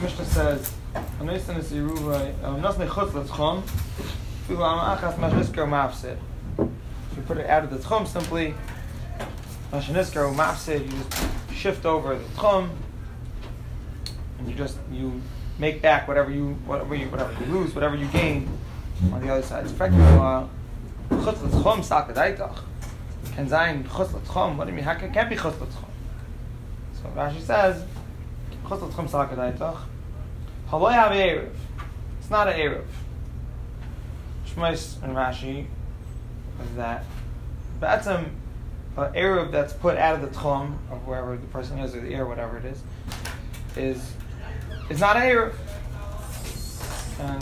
Mishnah says, "Anoisin is Yeruvay, Nosnei chutz l'tchum, filu amachas mashnisker mafsid." If you put it out of the tchum simply, mashnisker mafsid, you just shift over the tchum, and you make back whatever you lose, whatever you gain on the other side. It's effectively chutz l'tchum sakadaitach. Can zayin chutz l'tchum? What do you mean? How can it can't be chutz l'tchum? So Rashi says, chutz l'tchum sakadaitach. Haloi have erev. It's not an erev. Shmais and Rashi is that b'atzem an erev that's put out of the tchum of wherever the person is or the ear, whatever it is not an erev. And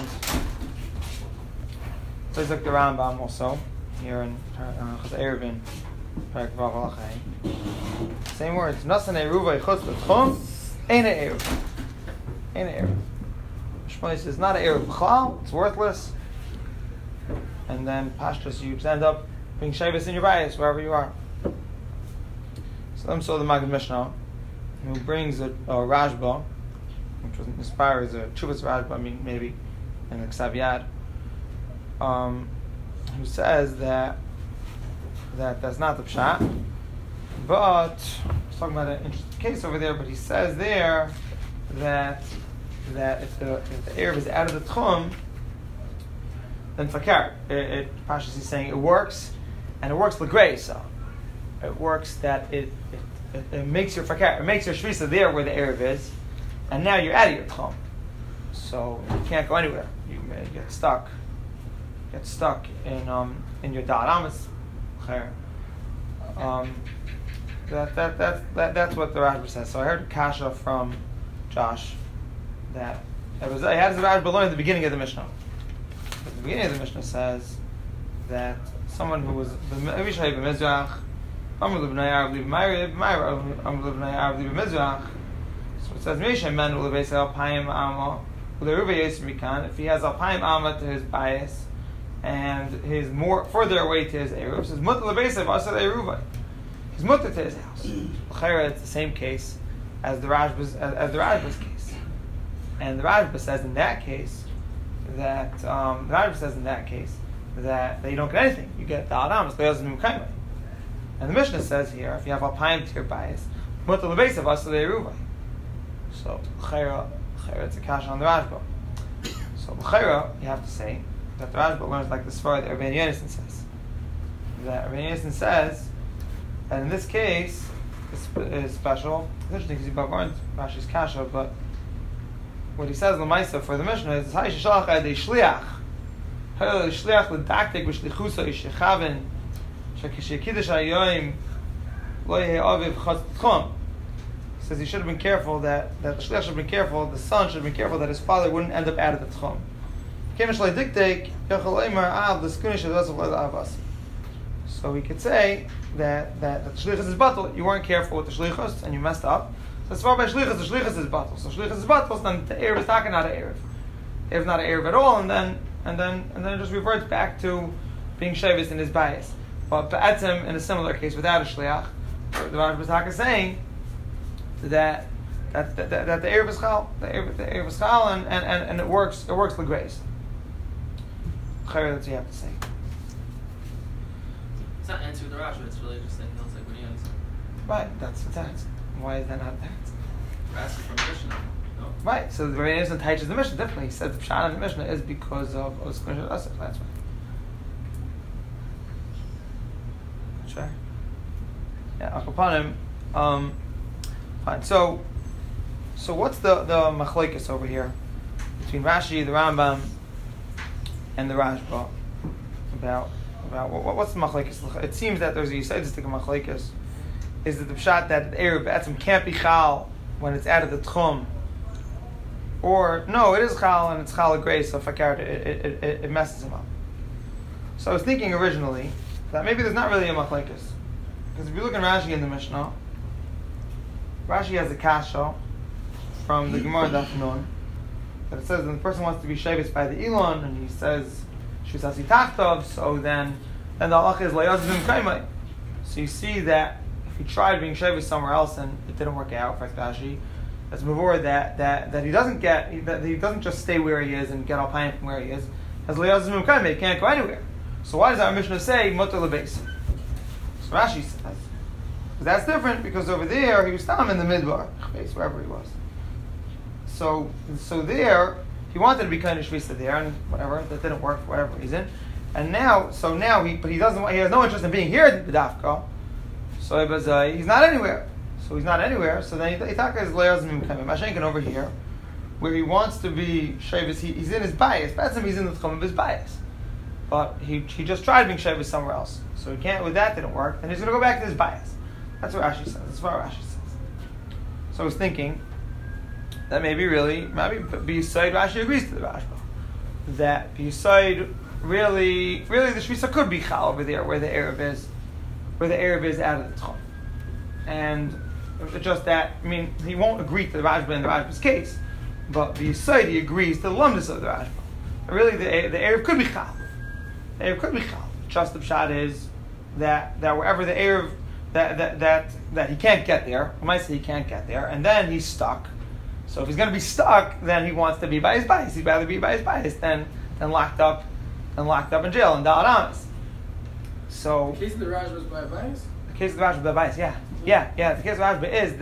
so it's like the Rambam also here in Erevin, Perek Vav Alachai. Same words. Nasan eruvay chutz l'tchum ain't an erev. Ain't an erev. Shmai says not an erev b'chlal. It's worthless. And then pashtus, you end up being shavis in your bias wherever you are. So them saw the Maggid Mishnah, who brings a Rashba, which was inspired as a Chuvas Rashba, I mean maybe in the Ksav Yad, who says that that's not the pshat, but he's talking about an interesting case over there. But he says there that if the erev is out of the tchum, then fakar. Pashas is saying it works, and it works l'grei. So it works that it makes your fakar, it makes your shvisa there where the erev is, and now you're out of your tchum, so you can't go anywhere. You get stuck in your da'at amas. That's what the Rashba says. So I heard kasha from Josh that how does the Rashba learn at the beginning of the Mishnah? At the beginning of the Mishnah says that someone who was Avishai b'mizrach, Amr l'bnei Arav li b'mayra, Amr l'bnei Arav li b'mizrach. So it says Mishnah men u'lebeis alpayim alma u'leruvei yisr mikan. If he has alpayim alma to his bias and his more further away to his eruv, says mutter l'beis asad eruvai. He's mutter to his house. L'chayra, it's the same case as the Rashba's case, and the Rashba says in that case that you don't get anything. You get the Adam, and the Mishnah says here, if you have alpayim to your bias, mutter l'beis asad eruvai. So l'chayra, it's a kasha on the Rashba. So l'chayra, you have to say that the Rashba learns like the Sfar that Rabbeinu Yonason says. That Rabbeinu Yonason says, and in this case, is special. It's interesting because he bavard Rashi's kasha, but what he says l'maisa for the Mishnah is Hay sheshalach ad shliach, Hay shliach l'daktik v'shlichusa yishechaven shekiddush hayoyim lo yeh aviv chutz l'tchum. He says he should have been careful that the shliach should have been careful, the son should have been careful that his father wouldn't end up out of the tchum. So we could say that the shlichus is batal. You weren't careful with the shlichus and you messed up. So as far by shlichus, the shlichus is batal. So shlichus is batal. So then the erev is talking not an erev. Erev not an erev at all, and then it just reverts back to being shavis in his bias. But ba'atzim in a similar case without a shliach, the Rashba is saying that the erev is chal, the erev is chal, and it works l'grace. That's what you have to say. It's not answering the Rashi, it's really just anything else like when you answer. Right, that's. Why is that not that? Rashi from Mishnah, no? Right, so the Rebbeinu Yonason teaches the Mishnah differently. He says the pshat in the Mishnah is because of Oskunishat Asif, that's why. Sure. Yeah, Akapanim. Fine. So what's the machlokes over here between Rashi, the Rambam, and the Rashba about what's the machlokes? It seems that there's a yisaidistic machlokes. Is that the pshat that the erev b'atzim can't be chal when it's out of the tchum, or no, it is chal and it's chal grace, so fakar it messes him up. So I was thinking originally that maybe there's not really a machlokes, because if you look in Rashi in the Mishnah, Rashi has a kasha from the Gemara Daf Nun that it says that the person wants to be shavis by the Elon, and he says shvisasi tachtov, so then the halach is layazim kaimai. So you see that if he tried being shavis somewhere else and it didn't work out, for Rashi, That's mavur that he doesn't get, that he doesn't just stay where he is and get alpine from where he is. As liyaz mimkaim, he can't go anywhere. So why does our Mishnah say mutar lebeis? So Rashi says, that's different because over there he was stam in the midbar, wherever he was. So there he wanted to be kind of shvisa there, and whatever that didn't work for whatever reason. And now he doesn't. He has no interest in being here at the Dafka. So it was, he's not anywhere. So then he talks his layers and Mashenkin over here, where he wants to be shavis. He's in his bias. That's him. He's in the tchum of his bias. But he just tried being shavis somewhere else. So he can't. With that didn't work. And he's going to go back to his bias. That's what Rashi says. That's what Rashi says. So I was thinking that maybe B'Yisayid Rashi agrees to the Rashba. That B'Yisayid really the Shvisa could be Chal over there where the Arab is out of the Tchum. And it's just that, he won't agree to the Rashba in the Rashba's case, but B'Yisayid he agrees to the Lumdus of the Rashba. But really the Arab could be Chal. The Arab could be Chal. Just the Pshat is that wherever the Arab that he can't get there, I might say he can't get there, and then he's stuck. So if he's going to be stuck, then he wants to be by his bias. He'd rather be by his bias than locked up in jail in Dalat Amas. So the case of the Rashba was by bias? The case of the Rashba by bias, yeah. The case of the Rashba is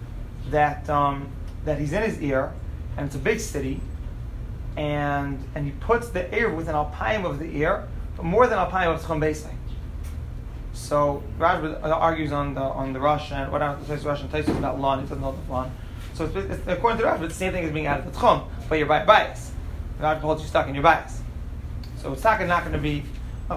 that he's in his ear, and it's a big city, and he puts the ear within alpayim of the ear, but more than alpayim of Tzchum Beisai. So Rashba argues on the Rosh and whatever the Rosh and Taisus about lawn. He doesn't know the lawn. So it's, according to Rashba, it's the same thing as being out of the Tchum, but you're by bias. Rashba holds you stuck in your bias. So it's not going to be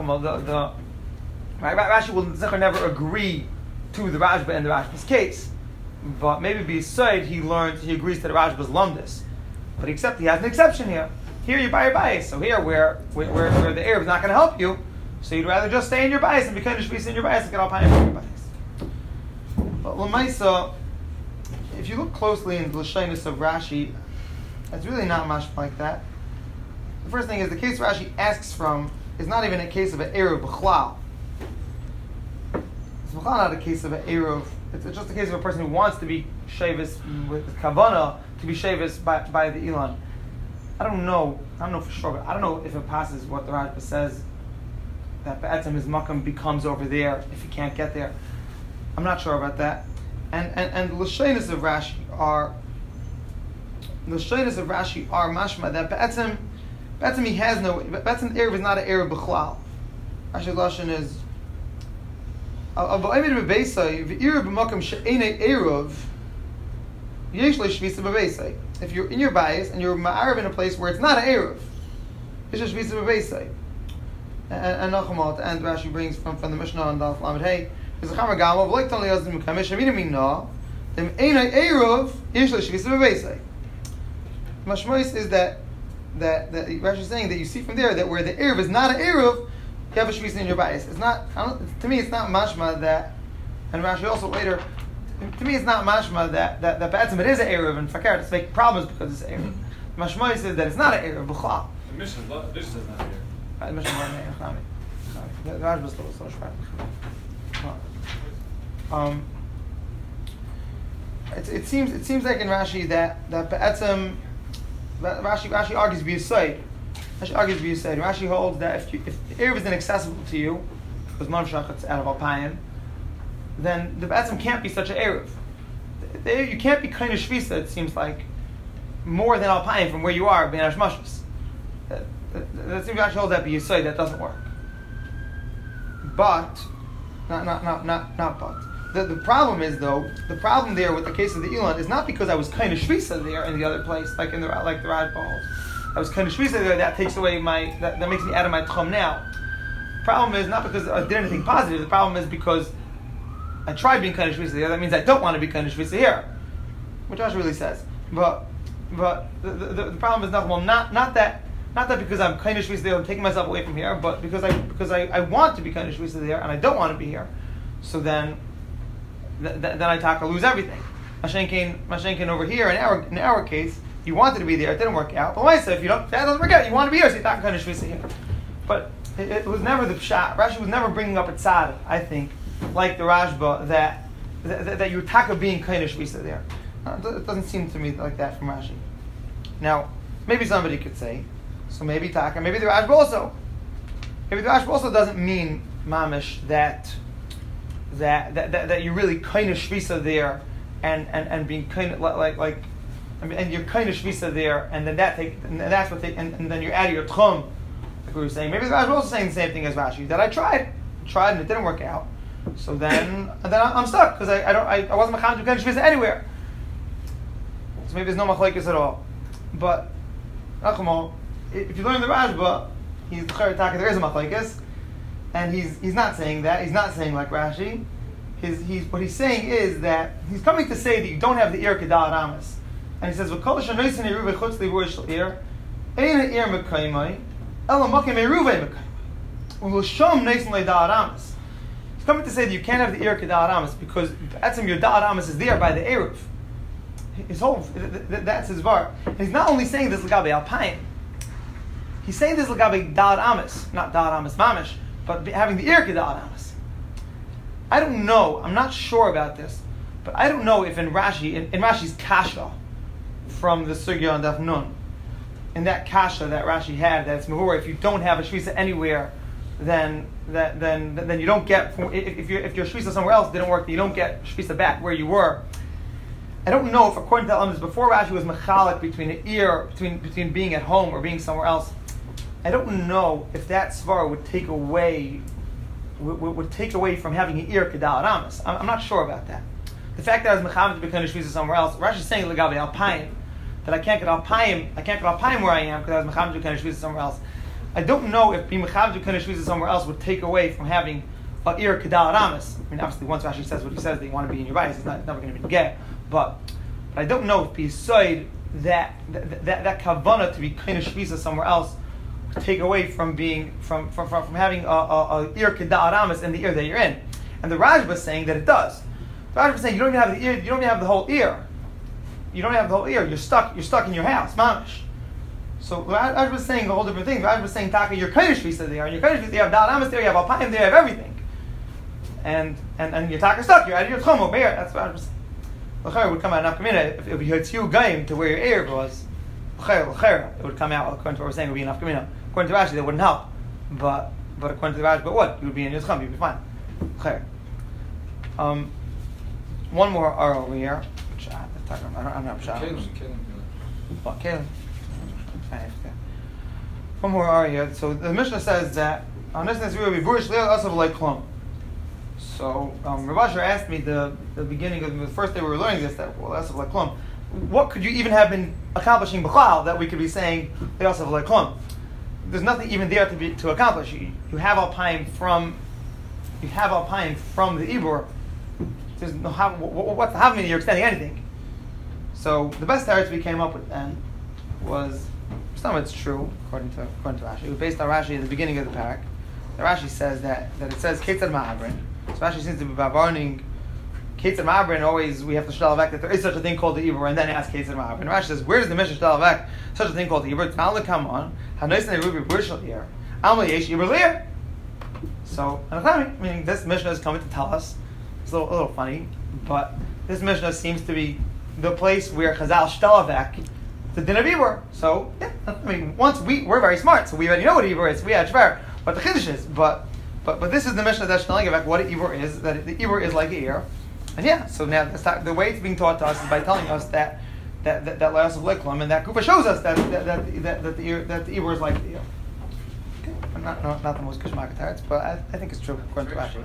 Rashi will never agree to the Rashba in the Rashba's case, but maybe B'Yisayid he agrees to the Rashba's lumdus, but he has an exception here. Here you're by your bias. So here where the Arab is not going to help you, so you'd rather just stay in your bias and be kind of shvisa in your bias and get all pine from your bias. But L'maisa, if you look closely in the L'shainis of Rashi, it's really not much like that. The first thing is the case Rashi asks from is not even a case of an Eruv B'chlal. It's B'chlal not a case of an Eruv. It's just a case of a person who wants to be shavis with Kavanah to be shavis by the Elon. I don't know for sure, but I don't know if it passes what the Rashba says, that Ba'atzim his makam becomes over there if he can't get there. I'm not sure about that. And the L'shainis of Rashi are mashma that Ba'atzim he has no, Ba'atzim Erev is not an Erev B'chlal. Rashi's lashon is Avayimid B'beisai V'Erev B'makam She'enei Erev Yesh Shvisa B'beisai. If you're in your bias and you're ma'arav in a place where it's not an Erev, it's a Shvisa B'beisai. And Nachamot, and Rashi brings from the Mishnah on Daf Lamed Hey, is a Chamar Gamav like Tali Yazdim Mekamish Avina Mina Dem Einay Erev Yesh Shvisa B'beisai. Mashmois is that Rashi is saying that you see from there that where the Erev is not an Erev, you have a Shvisa in your bias. It's not. To me, it's not mashma that, and Rashi also later. To me, it's not mashma that Ba'atzim it is an Erev and Fakir to make problems because it's an Erev. Mashmois says that it's not an Erev B'chlal. The mission is not here. It seems like in Rashi that Ba'atzim Rashi argues B'Yisayid. Rashi holds that if the Erev is inaccessible to you because Mamshach it's out of Alpayim, then the Ba'atzim can't be such an Erev. You can't be kind of Shvisa, it seems like, more than Alpayim from where you are, being Ashmashus. That seems Rashi holds that B'Yisayid, that doesn't work. But, not but. The problem is though, the problem there with the case of the Elon is not because I was kind of Shvisa there in the other place, like the Rashba holds. I was kind of Shvisa there, that takes away that makes me out of my Tchum now. The problem is not because I did anything positive, the problem is because I tried being kind of Shvisa there, that means I don't want to be kind of Shvisa here. Which Rashi really says. But the problem is not that because I'm kind of Shvisa there, I'm taking myself away from here, but because I want to be kind of Shvisa there, and I don't want to be here. So then I lose everything. Mashenkin over here, in our case, you wanted to be there, it didn't work out. But why say if that doesn't work out, you want to be here, so you talk kind of Shvisa here. But it was never the pshat. Rashi was never bringing up a tzad, I think, like the Rashba, that you taka being kind of Shvisa there. It doesn't seem to me like that from Rashi. Now, maybe somebody could say, so maybe Taka, maybe the Rashba also. Maybe the Rashba also doesn't mean mamish that you really kind of shvisa there, and being kind of like. I mean, and you're kind of shvisa there, and then that's what and then you add your tchum, like we were saying. Maybe the Rashba also saying the same thing as Rashi, that I tried and it didn't work out. So then I'm stuck because I wasn't mechamim kind of shvisa anywhere. So maybe there's no machlokes at all. But if you learn the Rashba, he's the Chayyim, there is a machlokes, and he's not saying that. He's not saying like Rashi. What he's saying is that he's coming to say that you don't have the ear kedal ramas, and he says v'kol shanoisen eruv chutz livur shel ear ein ear mekaymai ela makim eruv mekaymai u'l'shom noisen le'dal ramas. He's coming to say that you can't have the ear kedal ramas because etzem your dal ramas is there by the eruv. His whole that's his var. And he's not only saying this l'gabe alpayim. He's saying this l'gabe dal amas, not dal amas mamish, but having the ear kedal amas. I don't know. I'm not sure about this, but I don't know if in Rashi, in Rashi's kasha from the sugya on Daf Nun, in that kasha that Rashi had, that's mehura, if you don't have a shvisa anywhere, then you don't get. If your shvisa somewhere else didn't work, you don't get shvisa back where you were. I don't know if, according to the elements, before Rashi was mechalik between the ear, between being at home or being somewhere else. I don't know if that svara would take away from having an ear kedal ramas. I'm not sure about that. The fact that I was mechamed to become a shvisa somewhere else, Rashi is saying legabe alpayim, that I can't get alpayim where I am because I was mechamed to become a shvisa somewhere else. I don't know if being mechamed to become a shvisa somewhere else would take away from having an ear kedal ramas. I mean, obviously, once Rashi says what he says, that you want to be in your bias, it's never going to be get. But I don't know if beside that kavanah to be kind of shvisa somewhere else would take away from being from having a ear kedal ramas in the ear that you're in. And the Rashba is saying that it does. The Rashba is saying you don't even have the ear. You don't even have the whole ear. You don't have the whole ear. You're stuck in your house, mamish. So the Rashba is saying a whole different thing. The Rashba is saying Taka, you're kind of shvisa there, and you're kind of shvisa. You have dal ramas there. You have alpayim there. You have everything. And your Taka stuck. You're out of your tchum over here. That's what Rashba is saying. L'chayr would come out enough kamina if it would be Yotziu Gaim to where your ear was. L'chayr, it would come out according to what we're saying. It would be enough kamina. According to Rashi, that wouldn't help. But according to the Rashi, but what? You would be in your tchum. You'd be fine. L'chayr. One more R over here. Which I'm not sure. What Kalim? One more R here. So the Mishnah says that on this will be burish leil asav like klum. So Rav Asher asked me the beginning of the first day we were learning this, that well, Asav L'Klum, what could you even have been accomplishing b'chlal that we could be saying Asav L'Klum? There's nothing even there to accomplish. You have alpayim from the Ibor. There's no what's the havamina? You're extending anything. So the best teretz we came up with then was some of it's true according to Rashi. It was based on Rashi at the beginning of the parak. The Rashi says that it says Ketzad Ma'avrin. So Rashi seems to be warning Ketzad Ma'avrin. Always we have to shtel avek that there is such a thing called the Ibor, and then ask Ketzad Ma'avrin. Rashi says, where does the Mishnah shtel avek such a thing called the Ibor? It's not come on. Hanoisen Rubi Burshal here. Amal Yesh Ibor Leir. So, meaning this Mishnah is coming to tell us. It's a little funny, but this Mishnah seems to be the place where Chazal shtel avek the din of Ibor. So, yeah, once we're very smart, so we already know what Ibor is. We had Shver, what the Chiddush is, but this is the Mishnah that's telling about what an Ibor is, that the Ibor is like an ear. And yeah, so now the way it's being taught to us is by telling us that La'as of L'Klum, and that Kufa shows us that the Ibor is like the ear. Okay. Not the most Kishmak teretz, but I think it's true according to Rashi.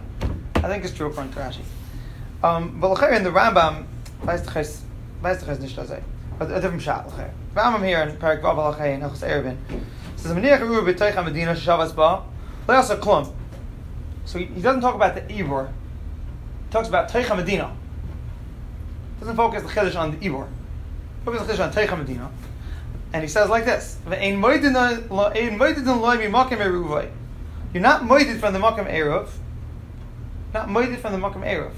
But l'chayr in the Rambam, weiß ich nicht das a different shot l'chayr. Rambam here in Parak Vav l'chayr in Hilchos Eruvin says Maniach Uru b'Toich HaMedina Shavas Ba La'as Klum. So he doesn't talk about the Ibor. He talks about Toich HaMedina. Doesn't focus the Chiddush on the Ibor. Focus the Chiddush on Toich HaMedina. And he says like this: You're not moided from the Makam Eruv. Not moided from the Makam Eruv.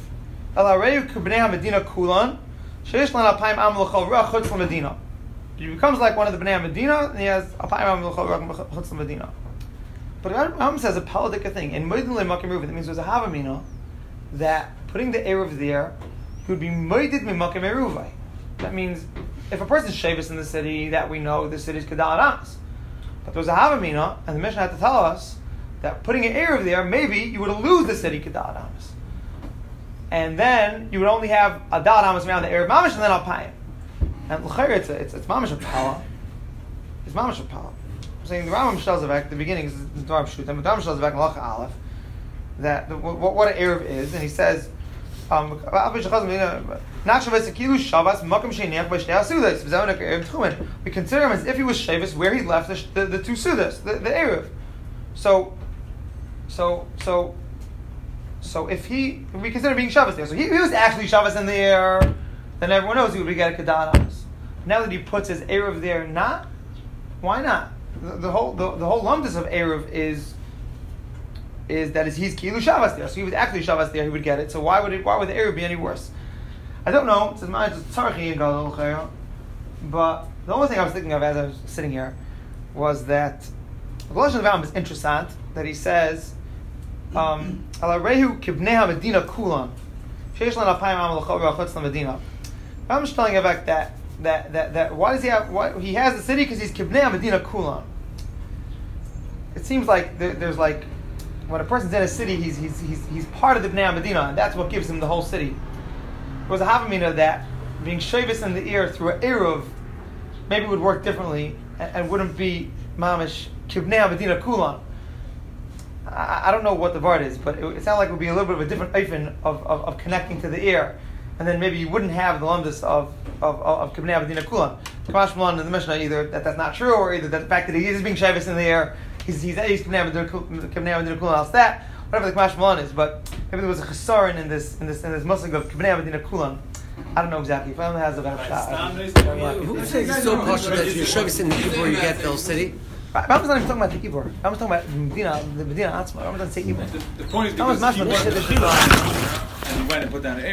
He becomes like one of the Bnei Medina, and he has Chutz Medina. But Rambam says a paladika thing. In moidin le Makam Eruv, that means there's a havamina that putting the Eruv there, he would be moided me Makam Eruvai. That means if a person's Shavis in the city, that we know the city's Kedal Adamas. But there was a Havamina, and the Mishnah had to tell us that putting an Erev there, maybe you would lose the city Kedal Adamas. And then you would only have a Dal Adamas around the Erev Mamish and then Alpayim. And L'chayr, it's Mamish Apala. It's Mamish Apala. I'm saying the Rambam tells us at the beginning, is the Dvar Pshutim, the Rambam tells us back in Lacha Aleph, that what an Erev is, and he says, we consider him as if he was Shavis where he left the two Sudas, the Erev. So if we consider being Shabbos there, so he was actually Shabbos in the air, then everyone knows he would get a Kedal Adamas. Now that he puts his Erev there, why not? The whole lumdus of Erev is that he's Kilu Shabbos there, so he was actually Shabbos there, he would get it. So why would the Erev be any worse? I don't know. It says Tzarchi in Gadol Chayah, but the only thing I was thinking of as I was sitting here was that the Lashon of Rambam is interesting. That he says, "Alarehu kibnei Medina kulan, sheish lan alpayim amal l'chol v'achutz Medina." I'm just telling you about that why does he have? He has the city because he's kibnei Medina kulan. It seems like there's like when a person's in a city, he's part of the Bnei Medina, and that's what gives him the whole city. There was a Havamina that being Shavis in the ear through an Eruv maybe would work differently and wouldn't be Mamish Kibnei Medina Kulan. I don't know what the word is, but it sounds like it would be a little bit of a different eifin of connecting to the ear, and then maybe you wouldn't have the lumdus of Kibnei Medina Kulan. Kamash Malan in the Mishnah either that's not true, or either that the fact that he is being Shavis in the ear, he's Kibnei Medina Kulan else that. Whatever the Kamash Malan is, but maybe there was a chesaron in this musig of Kibnei Medina Kulan. I don't know exactly. If anyone has a better shot. Who says it's so partial that you're Shavis in the Kippur you get the whole city? Rambam's not even talking about the Kippur. Rambam's talking about the Medina Atzma. Rambam doesn't say Kippur. The point is because he went and he went and put down